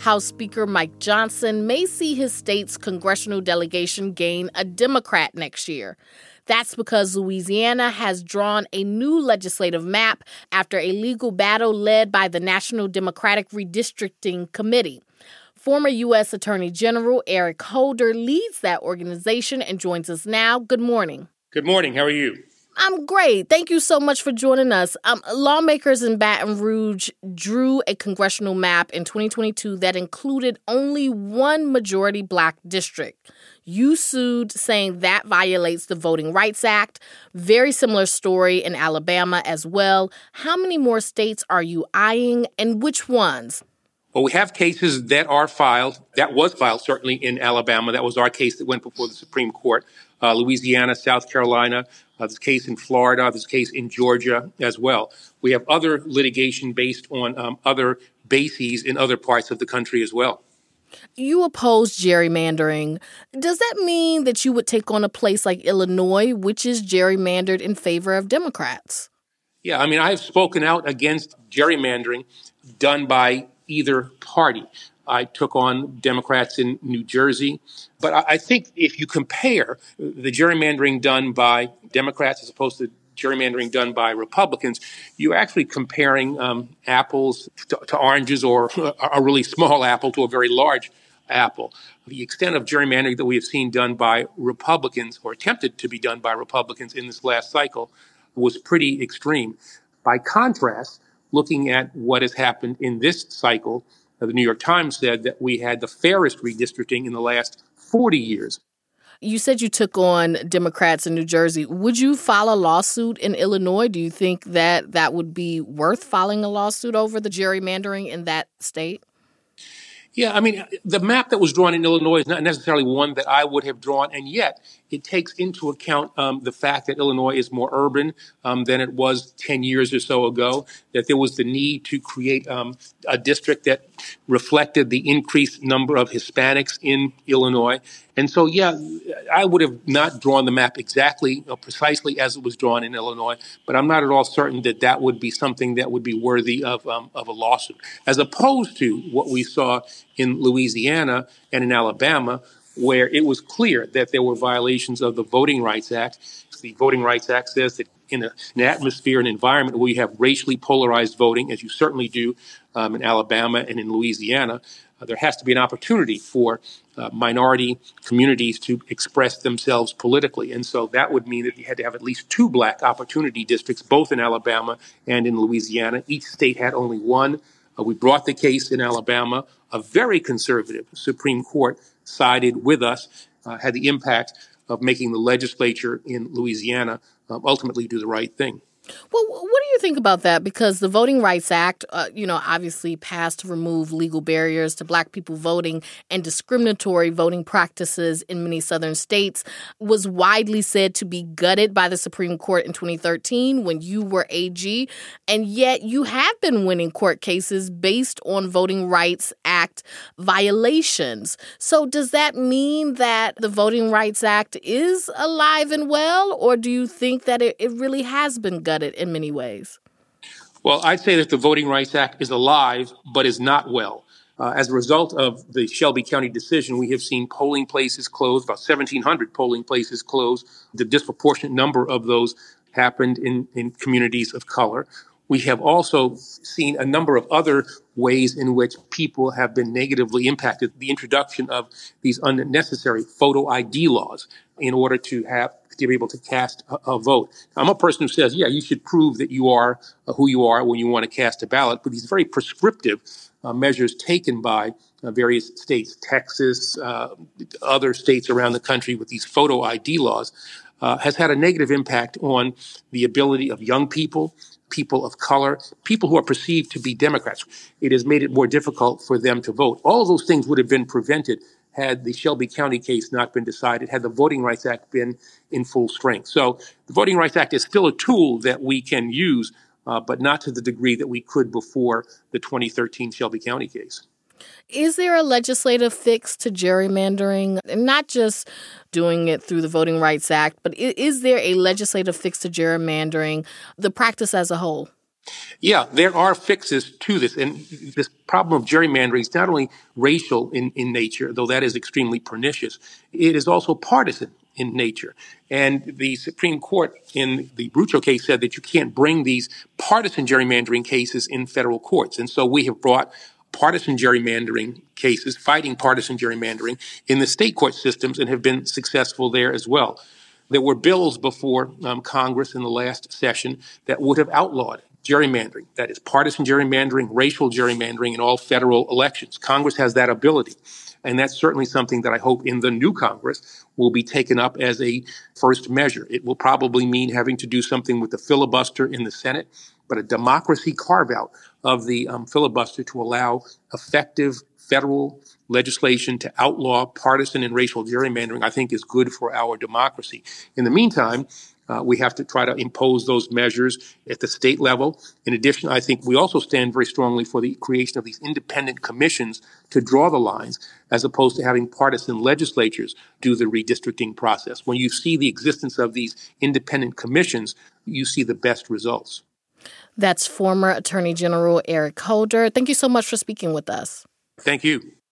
House Speaker Mike Johnson may see his state's congressional delegation gain a Democrat next year. That's because Louisiana has drawn a new legislative map after a legal battle led by the National Democratic Redistricting Committee. Former U.S. Attorney General Eric Holder leads that organization and joins us now. Good morning. Good morning. How are you? I'm great. Thank you so much for joining us. Lawmakers in Baton Rouge drew a congressional map in 2022 that included only one majority black district. You sued, saying that violates the Voting Rights Act. Very similar story in Alabama as well. How many more states are you eyeing, and which ones? Well, we have cases that are filed. That was filed, certainly, in Alabama. That was our case that went before the Supreme Court. Louisiana, South Carolina, there's a case in Florida, there's a case in Georgia as well. We have other litigation based on other bases in other parts of the country as well. You oppose gerrymandering. Does that mean that you would take on a place like Illinois, which is gerrymandered in favor of Democrats? Yeah, I mean, I have spoken out against gerrymandering done by either party. I took on Democrats in New Jersey. But I think if you compare the gerrymandering done by Democrats as opposed to gerrymandering done by Republicans, you're actually comparing apples to oranges, or a really small apple to a very large apple. The extent of gerrymandering that we have seen done by Republicans, or attempted to be done by Republicans in this last cycle, was pretty extreme. By contrast, looking at what has happened in this cycle, the New York Times said that we had the fairest redistricting in the last 40 years. You said you took on Democrats in New Jersey. Would you file a lawsuit in Illinois? Do you think that that would be worth filing a lawsuit over the gerrymandering in that state? Yeah, I mean, the map that was drawn in Illinois is not necessarily one that I would have drawn, and yet it takes into account the fact that Illinois is more urban than it was 10 years or so ago, that there was the need to create a district that reflected the increased number of Hispanics in Illinois. And so, yeah, I would have not drawn the map exactly, precisely as it was drawn in Illinois, but I'm not at all certain that that would be something that would be worthy of a lawsuit, as opposed to what we saw in Louisiana and in Alabama, where it was clear that there were violations of the Voting Rights Act. The Voting Rights Act says that in an atmosphere, an environment where you have racially polarized voting, as you certainly do in Alabama and in Louisiana, there has to be an opportunity for minority communities to express themselves politically. And so that would mean that you had to have at least two black opportunity districts, both in Alabama and in Louisiana. Each state had only one. We brought the case in Alabama. A very conservative Supreme Court sided with us, had the impact of making the legislature in Louisiana ultimately do the right thing. Well, what do you think about that? Because the Voting Rights Act, obviously passed to remove legal barriers to black people voting, and discriminatory voting practices in many southern states was widely said to be gutted by the Supreme Court in 2013 when you were AG. And yet you have been winning court cases based on Voting Rights Act violations. So does that mean that the Voting Rights Act is alive and well, or do you think that it really has been gutted in many ways? Well, I'd say that the Voting Rights Act is alive, but is not well. As a result of the Shelby County decision, we have seen polling places close, about 1,700 polling places close. The disproportionate number of those happened in communities of color. We have also seen a number of other ways in which people have been negatively impacted. The introduction of these unnecessary photo ID laws in order to be able to cast a vote. I'm a person who says, yeah, you should prove that you are who you are when you want to cast a ballot. But these very prescriptive measures taken by various states, Texas, other states around the country with these photo ID laws, has had a negative impact on the ability of young people, people of color, people who are perceived to be Democrats. It has made it more difficult for them to vote. All of those things would have been prevented had the Shelby County case not been decided, had the Voting Rights Act been in full strength. So the Voting Rights Act is still a tool that we can use, but not to the degree that we could before the 2013 Shelby County case. Is there a legislative fix to gerrymandering? Not just doing it through the Voting Rights Act, but is there a legislative fix to gerrymandering, the practice as a whole? Yeah, there are fixes to this. And this problem of gerrymandering is not only racial in nature, though that is extremely pernicious, it is also partisan in nature. And the Supreme Court in the Brucho case said that you can't bring these partisan gerrymandering cases in federal courts. And so we have brought partisan gerrymandering cases, fighting partisan gerrymandering in the state court systems and have been successful there as well. There were bills before Congress in the last session that would have outlawed gerrymandering, that is, partisan gerrymandering, racial gerrymandering in all federal elections. Congress has that ability. And that's certainly something that I hope in the new Congress will be taken up as a first measure. It will probably mean having to do something with the filibuster in the Senate, but a democracy carve out of the filibuster to allow effective federal legislation to outlaw partisan and racial gerrymandering, I think is good for our democracy. In the meantime, we have to try to impose those measures at the state level. In addition, I think we also stand very strongly for the creation of these independent commissions to draw the lines, as opposed to having partisan legislatures do the redistricting process. When you see the existence of these independent commissions, you see the best results. That's former Attorney General Eric Holder. Thank you so much for speaking with us. Thank you.